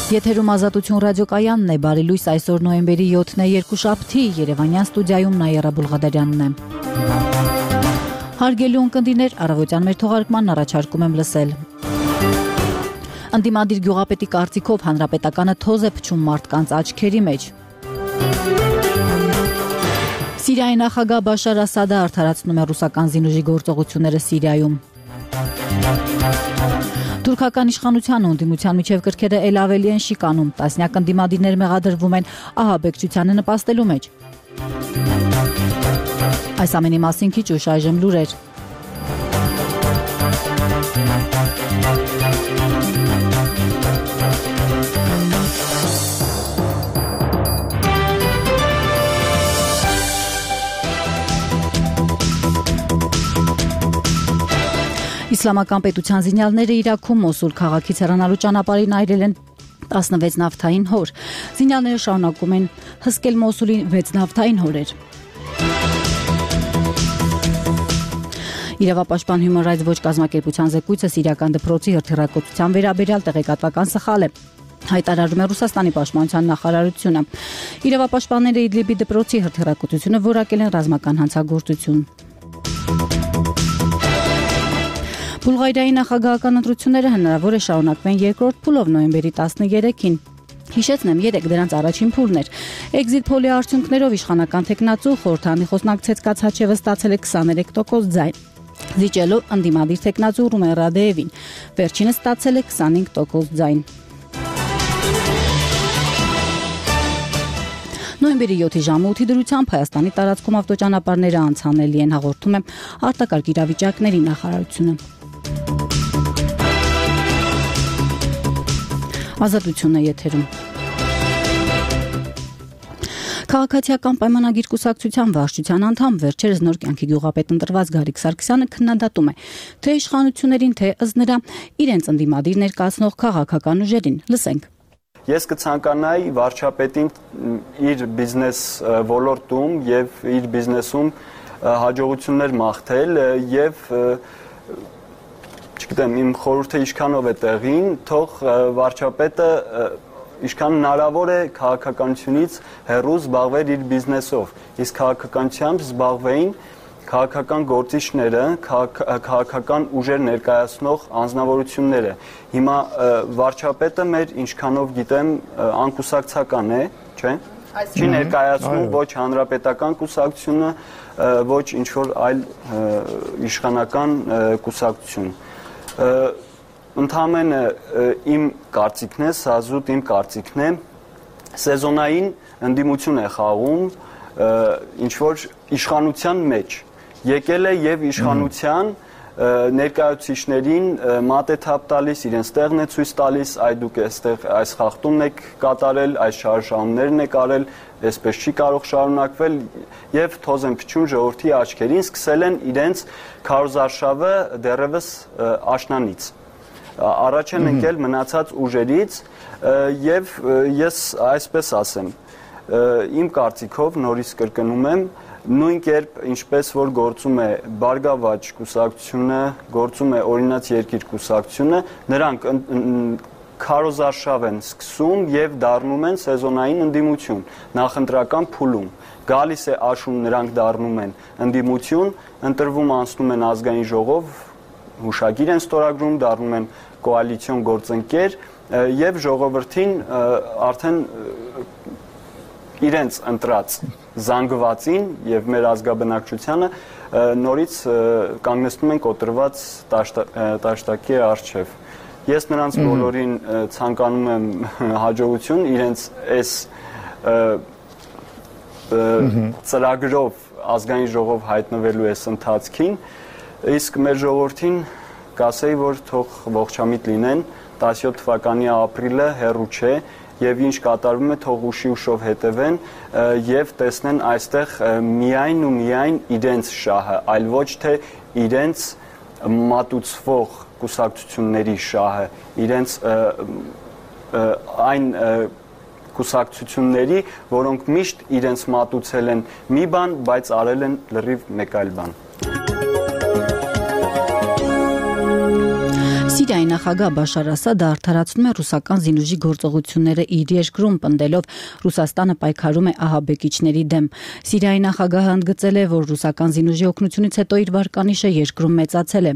Եթերում Ազատություն ռադիոկայանն է, բարի լույս, այսօր նոյեմբերի 7-ն է, երկուշաբթի, Երևանյան ստուդիայում Նաիրա Բուլղադարյանն է։ Հարգելի ունկնդիրներ, առավոտյան մեր թողարկմանն առաջարկում եմ լսել։ Ընդդիմադիր գյուղապետի կարծիքով հանրապետականը թոզ է փչում մարդկանց աչքերի մեջ։ Սիրիայի նախագահ Բաշար Ասադը արդարացնում է ռուսական զինուժի գործողությունները Սիրիայում։ Թուրքական իշխանության ու ընդդիմության միջև կրքերը էլ ավելի են շիկանում, տասնյակ ընդդիմադիրներ մեղադրվում են ահաբեկչությանը նպաստելու մեջ։ Այս ամենի մասին քիչ ուշ այժմ լուրեր։ Իսլամական պետության զինյալները Իրաքում Մոսուլ քաղաքից հեռանալու ճանապարհին այրել են 16 նավթային հոր։ Զինյալները շարունակում են հսկել Մոսուլի 6 նավթային հորեր։ Իրավապաշտպան Human Rights Watch կազմակերպության զեկույցը սիրիական դպրոցի հրթիռակոծության վերաբերյալ տեղեկատվական սխալ է, հայտարարում է Ռուսաստանի պաշտպանության նախարարությունը։ Իրավապաշտպանները Իդլիբի դպրոցի հրթիռակոծությունը որակել են ռազմական հանցագործություն։ Բուլղարիայի նախագահական ընտրությունները հնարավոր է շարունակվեն երկրորդ փուլով նոյեմբերի 13-ին։ Հիշեցնեմ, երեկ դրանց առաջին փուլն էր։ Էքզիտ փոլի արդյունքներով իշխանական թեկնածու խորհրդանի խոսնակ Ցեցկա Ցաչևը ստացել է 23% ձայն, զիջելով ընդդիմադիր թեկնածու Ռումեն Ռադեևին։ Վերջինը ստացել է 25% ձայն։ Նոյեմբերի 7-ի ժամը 8-ի դրությամբ Հայաստանի տարածքում ավտոճանապարհները անցանելի են, հաղորդում է արտակարգ իրավիճակների նախարարությունը։ Ազատությունն է եթերում։ Քաղաքացիական պայմանագիր կուսակցության վարչության անդամ վերջերս նոր կյանքի գյուղապետ ընտրված Գարիկ Սարգսյանը քննադատում է թե իշխանություններին, թե ըստ նրա իրենց ընդդիմադիր ներկայացնող քաղաքական ուժերին։ Լսենք։ Ես կցանկանայի վարչապետին իր բիզնես ոլորտում եւ իր բիզնեսում հաջողություններ մաղթել եւ չգիտեմ, իմ խորհուրդը ինչքանով է տեղին, թող վարչապետը ինչքան հնարավոր է քաղաքականությունից հեռու զբաղվեր իր բիզնեսով, իսկ քաղաքականությամբ զբաղվեին քաղաքական գործիչները, քաղաքական ուժեր ներկայացնող անձնավորությունները։ Հիմա վարչապետը մեր ինչքանով գիտեմ անկուսակցական է, չէ՞։ Չի ներկայացնում ոչ հանրապետական կուսակցությունը, ոչ ինչ-որ այլ իշխանական կուսակցություն։ Ընդհանրապես իմ կարծիքն է, սազուտ իմ կարծիքն է, սեզոնային ընդդիմություն է խաղում ինչ-որ իշխանության մեջ։ Եկել է եւ իշխանության ներկայացուցիչներին մատեթափ տալիս, իրենց տեղն է ցույց տալիս, այ դուք այստեղ այս խախտումն եք կատարել, այս շարժումներն եք արել, այսպես չի կարող շարունակվել եւ թոզ են փչում ժողովրդի աչքերին, սկսել են իրենց քարոզարշավը դեռևս աշնանից։ Առաջ են ընկել մնացած ուժերից եւ ես այսպես ասեմ, իմ կարծիքով նորից կրկնում եմ, նույն կերպ ինչպես որ գործում է Բարգավաճ կուսակցությունը, գործում է Օրինաց երկիր կուսակցությունը, նրանք քարոզարշավ են սկսում եւ դառնում են սեզոնային ընդդիմություն, նախընտրական փուլում։ Գալիս է աշուն, նրանք դառնում են ընդդիմություն, ընտրվում անցնում են ազգային ժողով, հուշագիր են ստորագրում, դառնում են կոալիցիոն գործընկեր եւ ժողովրդին արդեն իրենց ընտրած զանգվածին եւ մեր ազգաբնակչությանը նորից կանգնեցնում են կոտրված տաշտակի առջև։ Ես նրանց բոլորին ցանկանում եմ հաջողություն իրենց այս ծրագրով ազգային ժողով հայտնվելու այս ընթացքին, իսկ մեր ժողովրդին կասեի, որ թող ողջամիտ լինեն, 17 թվականի ապրիլը հեռու չէ եւ ինչ կատարվում է թող ուշով հետևեն եւ տեսնեն այստեղ միայն ու միայն իրենց շահը, այլ ոչ թե իրենց մատուցվող կուսակցությունների շահը, իրենց այն կուսակցությունների, որոնք միշտ իրենց մատուցել են մի բան, բայց արել են լրիվ մեկ այլ բան։ Սիրիայի նախագահ Բաշար Ասադը արդարացնում է ռուսական զինուժի գործողությունները իր երկրում, պնդելով Ռուսաստանը պայքարում է ահաբեկիչների դեմ։ Սիրիայի նախագահը ընդգծել է, որ ռուսական զինուժի օգնությունից հետո իր վարկանիշը երկրում մեծացել է։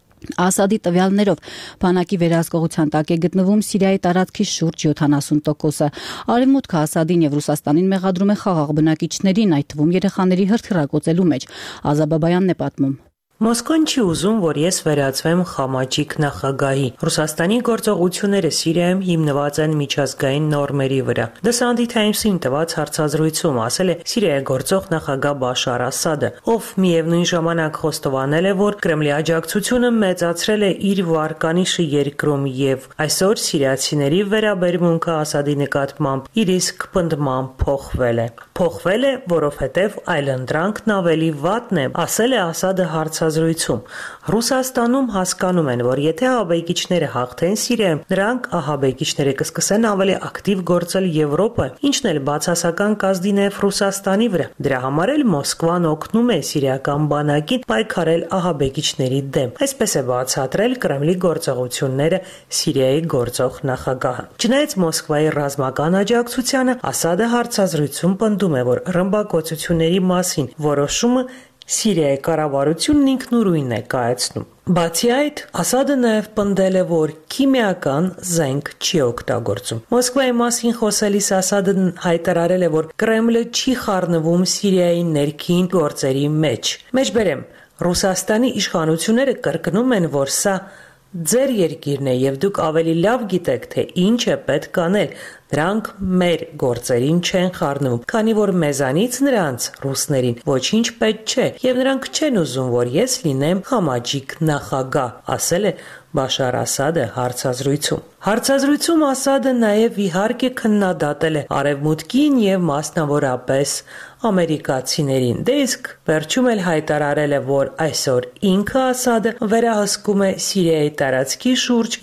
Ասադի տվյալներով բանակի վերահսկողության տակ է գտնվում Սիրիայի տարածքի շուրջ 70%-ը։ Արևմուտքը Ասադին եւ Ռուսաստանին մեղադրում է խաղաղ բնակիչներին, այդ թվում երեխաների հրթիռակոծելու մեջ։ Ազա Բաբայանն է պատմում։ Մոսկվան չի ուզում, որ ես վերածվեմ խամաճիկ նախագահի։ Ռուսաստանի գործողությունները Սիրիայում հիմնված են միջազգային նորմերի վրա։ The Sunday Times-ին տված հարցազրույցում ասել է Սիրիայի գործող նախագահ Բաշար Ասադը, ով միևնույն ժամանակ խոստովանել է, որ Կրեմլի աջակցությունը մեծացրել է իր վարկանիշը երկրում եւ այսօր սիրիացիների վերաբերմունքը Ասադի նկատմամբ իր իսկ պնդմամբ փոխվել է։ Փոխվել է, որովհետեւ այլընտրանքն ավելի վատն է, ասել է Ասադը հարցազրույցում։ Ռուսաստանում հասկանում են, որ եթե ահաբեկիչները հաղթեն Սիրիայում, նրանք ահաբեկիչները կսկսեն ավելի ակտիվ գործել Եվրոպայում, ինչն էլ բացասական կազդի նաև Ռուսաստանի վրա։ Դրա համար էլ Մոսկվան օգնում է սիրիական բանակին պայքարել ահաբեկիչների դեմ։ Այսպես է բացատրել Կրեմլի գործողությունները Սիրիայի գործող նախագահը։ Չնայած Մոսկվայի ռազմական աջակցությանը, Ասադը հարցազրույցում պնդում է, որ ռմբակոծությունների մասին որոշումը Սիրիայի կառավարությունն ինքնուրույն է կայացնում։ Բացի այդ, Ասադը նաև պնդել է, որ քիմիական զենք չի օգտագործում։ Մոսկվայի մասին խոսելիս Ասադն հայտարարել է, որ Կրեմլը չի խառնվում Սիրիայի ներքին գործերի մեջ։ Մեջբերեմ, Ռուսաստանի իշխանությունները կրկնում են, որ սա ձեր երկիրն է եւ դուք ավելի լավ գիտեք, թե ինչ է պետք անել։ Դրանք մեր գործերին չեն խառնվում, քանի որ մեզանից նրանց ռուսներին ոչինչ պետք չէ եւ նրանք չեն ուզում, որ ես լինեմ խամաճիկ նախագահ, ասել է Բաշար Ասադը հարցազրույցում։ Հարցազրույցում Ասադը նաև իհարկե քննադատել է Արևմուտքին եւ մասնավորապես ամերիկացիներին։ Դե իսկ վերջում էլ հայտարարել է, որ այսօր ինքը Ասադը վերահսկում է Սիրիայի տարածքի շուրջ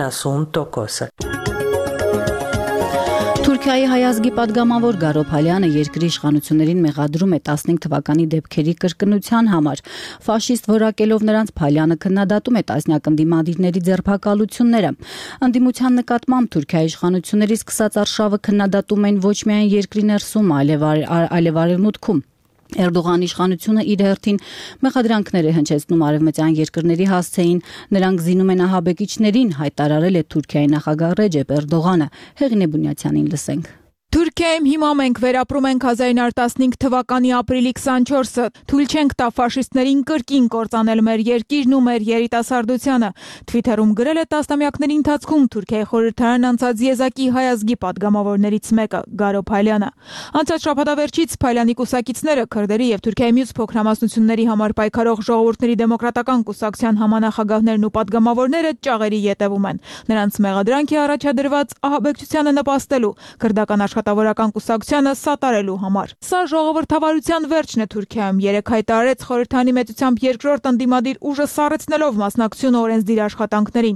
70%-ը։ Թուրքիայի հայազգի падգամավոր Գարո Փալյանը երկրի իշխանություններին մեղադրում է 15 թվականի դեպքերի կրկնության համար։ Ֆաշիստ որակելով նրանց Փալյանը քննադատում է տասնյակ ընդդիմադիրների ձերբակալությունները։ Ընդդիմության նկատմամբ Թուրքիայի իշխանությունների սկսած արշավը քննադատում են ոչ միայն երկրի ներսում, այլև արևմուտքում։ Էրդողանի իշխանությունը իր հերթին մեղադրանքներ է հնչեցնում արևմտյան երկրների հասցեին, նրանք զինում են ահաբեկիչներին, հայտարարել է Թուրքիայի նախագահ Ռեջեփ Էրդողանը։ Հեղինե Բունյացյանին լսենք։ Թուրքիայում հիմա մենք վերապրում ենք 1915 թվականի ապրիլի 24-ը։ Թույլ չենք տա ֆաշիստներին կրկին կործանել մեր երկիրն ու մեր երիտասարդությանը։ Թվիթերում գրել է տասնամյակների ընթացքում Թուրքիայի խորհրդարան անցած եզակի հայազգի падգամավորներից մեկը Գարո Փալյանը։ Անցած շաբաթավերջից Փալյանի կուսակիցները քրդերի եւ Թուրքիայի մյուս փոքրամասնությունների համար պայքարող ժողովուրդների դեմոկրատական կուսակցության համանախագահներն ու падգամավորները ճաղերի ետևում են։ Նրանց մեղադրանքի առաջադրված ահաբեկչությանը նպաստելու քրդական աշխատավորական կուսակցությանը սատարելու համար։ Սա ժողովրդավարության վերջն է Թուրքիայում։ Երեկ հայտարարեց խորհրդանի մեծությամբ երկրորդ ընդդիմադիր ուժը սառեցնելով մասնակցությունը օրենսդիր աշխատանքներին։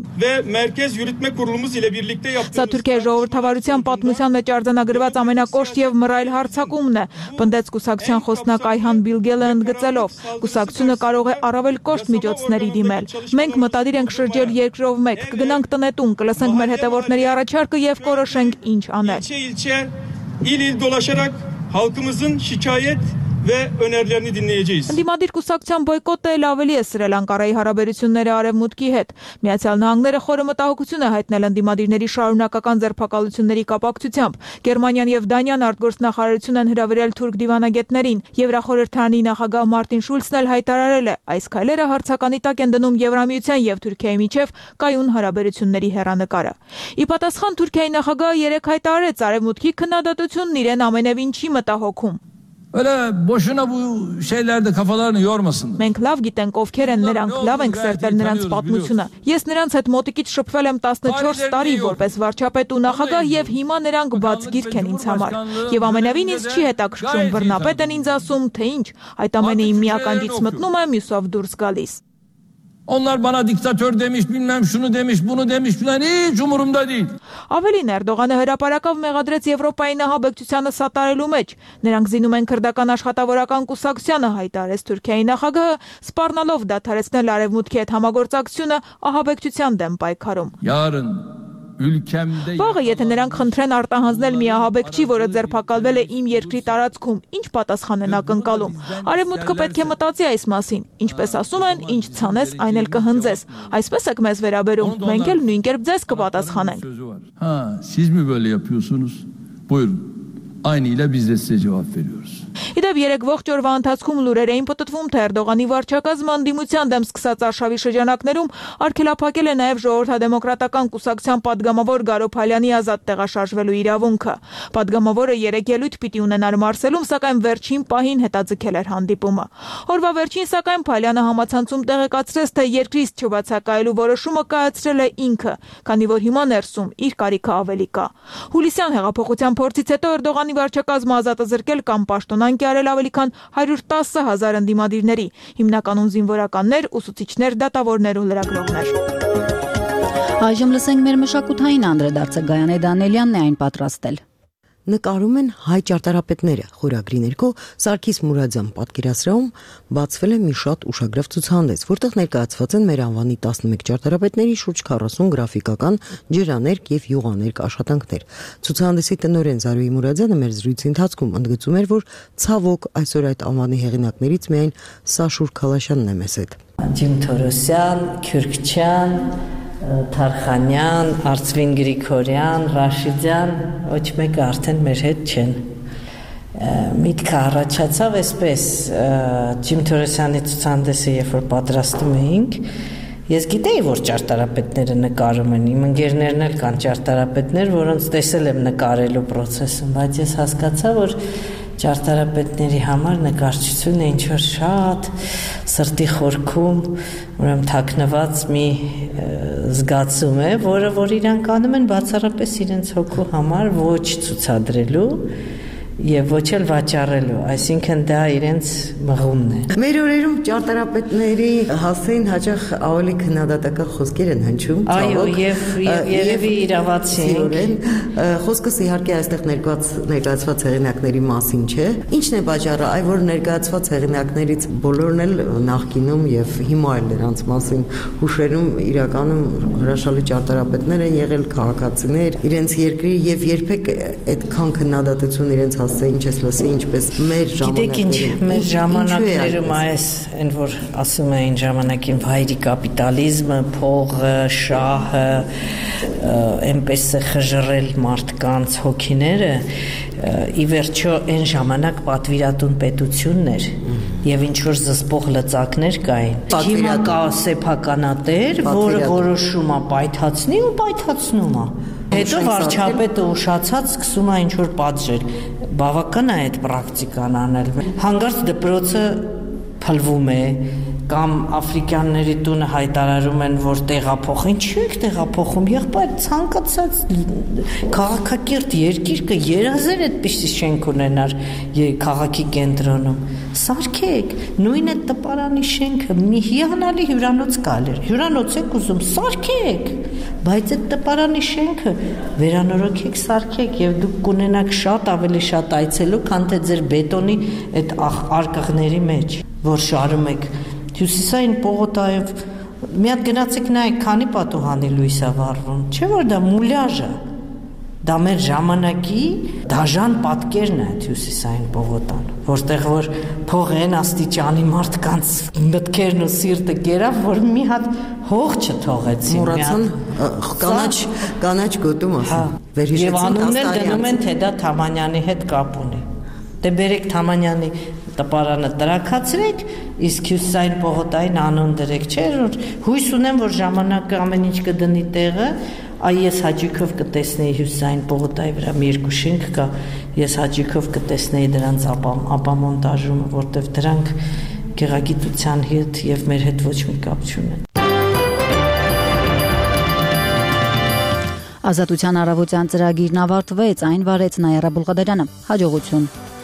Սա Թուրքիայի ժողովրդավարության պատմության մեջ արձանագրված ամենակոշտ եւ մռայլ հարձակումն է, պնդեց կուսակցության խոսնակ Այհան Բիլգելը ընդգծելով. կուսակցությունը կարող է առավել կոշտ միջոցների դիմել։ Մենք մտադիր ենք շրջել երկրով մեկ, կգնանք տնետուն, կլսենք մեր հետևորդների առաջարկը եւ կորոշենք ինչ անել։ İl dolaşarak halkımızın şikayet ve önerilerini dinleyeceğiz. Ընդդիմադիր կուսակցության բոյկոտը էլ ավելի է սրել Անկարայի հարաբերությունները Արևմուտքի հետ։ Միացյալ Նահանգները խորը մտահոգություն է հայտնել ընդդիմադիրների շարունակական ձերբակալությունների կապակցությամբ։ Գերմանիան եւ Դանիան արտգործնախարարություն են հրավիրել թուրք դիվանագետներին։ Եվրախորհրդարանի նախագահ Մարտին Շուլցն էլ հայտարարել է, այս քայլերը հարցականի տակ են դնում Եվրամիության եւ Թուրքիայի միջև կայուն հարաբերությունների հեռանկարը։ Ի պատասխան Թուրքիայի նախագահը երեկ հայտարարեց Արևմուտքի քննադատությունն իրեն ամենևին չի մտահոգում։ Öyle boşuna bu şeylerde kafalarını yormasınlar. Մենք լավ գիտենք ովքեր են նրանք, լավ ենք սերտել նրանց պատմությունը։ Ես նրանց հետ մոտիկից շփվել եմ 14 տարի որպես վարչապետ ու նախագահ եւ հիմա նրանք բաց գիրք են ինձ համար։ Եվ ամենևին ինձ չի հետաքրքրում բռնապետն ինձ ասում, թե ինչ, այդ ամենը իմ մի ականջից մտնում է, մյուսով դուրս գալիս։ Onlar bana diktatör demiş, bilmem şunu demiş, bunu demiş, falan hiç umurumda değil. Ավելին Էրդողանը հրապարակավ մեղադրեց Եվրոպայի նահաբեկչությանը սատարելու մեջ։ Նրանք զինում են քրդական աշխատավորական կուսակցությանը, հայտարարեց Թուրքիայի նախագահը, սպառնալով դադարեցնել արևմուտքի հետ համագործակցությունը ահաբեկչության դեմ պայքարում։ Yarın ülkemde Վաղը եթե նրանք խնդրեն արտահանձնել մի ահաբեկչի, որը ձերբակալվել է իմ երկրի տարածքում, ինչ պատասխան են ակնկալում։ Արևմուտքը պետք է մտածի այս մասին։ Ինչպես ասում են, ինչ ցանես, այն էլ կհնձես։ Այսպես եք մեզ վերաբերում, մենք էլ նույն կերպ ձեզ կպատասխանենք։ Ha, siz mi böyle yapıyorsunuz? Buyurun. Aynı ile biz de size cevap veriyoruz. Իդեպ 3 ողջ օրվա ընթացքում լուրեր էին պտտվում, թե Էրդողանի վարչակազմը անդիմության դեմ սկսած արշավի շրջանակներում արգելափակել է նաև ժողովրդադեմոկրատական կուսակցության падգամավոր Գարո Փալյանի ազատ տեղաշարժվելու իրավունքը։ Падգամավորը 3 ելույթ պիտի ունենար Մարսելում, սակայն վերջին պահին հետաձգել էր հանդիպումը։ Օրվա վերջին սակայն Փալյանը համացանցում տեղեկացրեց, թե երկրից չբացակայելու որոշումը կայացրել է ինքը, քանի որ հիմա ներսում իր կարիքը ավելի կա։ Հուլիսյան հեղափոխության փորձից հետո Էրդողանի վարչակազմը ազատ է զրկել կամ պաշտոնանկ արել ավելի քան 110,000 ընդդիմադիրների, հիմնականում զինվորականներ, ուսուցիչներ, դատավորներ ու լրագրողներ։ Այժմ լսենք մեր մշակութային անդրադարձը Գայանե Դանելյանն է այն պատրաստել։ Նկարում են հայ ճարտարապետները խորագրի ներքո Սարգիս Մուրադյան պատկերասրահում բացվել է մի շատ ուշագրավ ցուցահանդես, որտեղ ներկայացված են մեր անվանի 11 ճարտարապետների շուրջ 40 գրաֆիկական, ջրաներկ եւ յուղաներկ աշխատանքներ։ Ցուցահանդեսի տնօրեն Զարուհի Մուրադյանը մեր զրույցի ընթացքում ընդգծում էր, որ ցավոք այսօր այդ անվանի հեղինակներից միայն Սաշուր Քալաշյանն է մեզ հետ։ Ջիմ Թորոսյան, Քյուրքչյան, Թարխանյան, Արծվին Գրիգորյան, Ռաշիդյան, ոչ մեկը արդեն մեր հետ չեն։ Միտքը առաջացավ այսպես, Ջիմ Թորոսյանի ցուցահանդեսը երբ որ պատրաստում էինք, ես գիտեի, որ ճարտարապետները նկարում են, իմ ընկերներն էլ կան ճարտարապետներ, որոնց տեսել եմ նկարելու process-ում, բայց ես հասկացա, որ ճարտարապետների համար նկարչությունը ինչ-որ շատ սրտի խորքում, ուրեմն թաքնված մի զգացում է, որ իրանք անում են բացառապես իրենց հոգու համար, ոչ ցուցադրելու եւ ոչ էլ վաճառելու, այսինքն դա իրենց մղումն է։ Մեր օրերում ճարտարապետների հասցեին հաճախ ավելի քննադատական խոսքեր են հնչում, այո, եւ երևի իրավացի են։ Խոսքս իհարկե այստեղ ներկայացված հեղինակների մասին չէ։ Ինչն է պատճառը, այ որ ներկայացված հեղինակներից բոլորն էլ նախկինում եւ հիմա էլ նրանց մասին հուշերում իրականում հրաշալի ճարտարապետներ են եղել, քաղաքացիներ, իրենց երկրի եւ երբեք այդքան քննադատություն իրենց ինչ ես լսի, ինչպես մեր ժամանակներում։ Գիտեք ինչ, մեր ժամանակներում այս, այն որ ասում էին ժամանակին վայրի կապիտալիզմը, փողը, շահը, այնպես է խժռել մարդկանց հոգիները, ի վերջո այն ժամանակ պատվիրատուն պետությունն էր եւ ինչ որ զսպող լծակներ կային։ Հիմա կա սեփականատեր, որը որոշում է պայթացնի ու պայթացնում է։ Հետո վարչապետը ուշացած սկսում է ինչ որ պատժել։ Բավական է այդ պրակտիկան անել։ Հանկարծ դպրոցը փլվում է կամ աֆրիկյանների տունը հայտարարում են, որ տեղափոխեն, ինչու եք տեղափոխում, եղբայր ցանկացած քաղաքակիրթ երկիր կերազեր այդպիսի շենք ունենար քաղաքի կենտրոնում։ Սարքեք, նույն այդ տպարանի շենքը մի հիանալի հյուրանոց կալեր։ Հյուրանոց եք ուզում, սարքեք, բայց այդ տպարանի շենքը վերանորոգեք, սարքեք եւ դուք կունենաք շատ ավելի շատ այցելու, քան թե ձեր բետոնի այդ արկղների մեջ, որ շարում եք Հյուսիսային պողոտայով մի հատ գնացեք նայեք, քանի պատուհանի լույս է վառվում, չէ՞ որ դա մուլյաժ է։ Դա մեր ժամանակի դաժան պատկերն է Հյուսիսային պողոտան, որտեղ որ փողեն աստիճանի մարդկանց մտքերն ու սիրտը գերավ, որ մի հատ հող չթողեցին։ Մոռացան կանաչ գոտում ասել։ Եվ անունն էլ դնում են, թե դա Թամանյանի հետ կապ ունի։ Դե բերեք Թամանյանի տպարանը տրաքացրեք, իսկ Հյուսիսային պողոտային անուն դրեք, չէ՞ որ հույս ունեմ, որ ժամանակը ամեն ինչ կդնի տեղը, այ ես հաճույքով կտեսնեի Հյուսիսային պողոտայի վրա մի երկու շենք կա, ես հաճույքով կտեսնեի դրանց ապամոնտաժումը, որտեղ դրանք գեղագիտության հետ եւ մեր հետ ոչ մի կապ չունեն։ Ազատության առավոտյան ծրագիրն ավարտվեց, այն վարեց Նայարա Բուլղադարյանը։ Հաջողություն։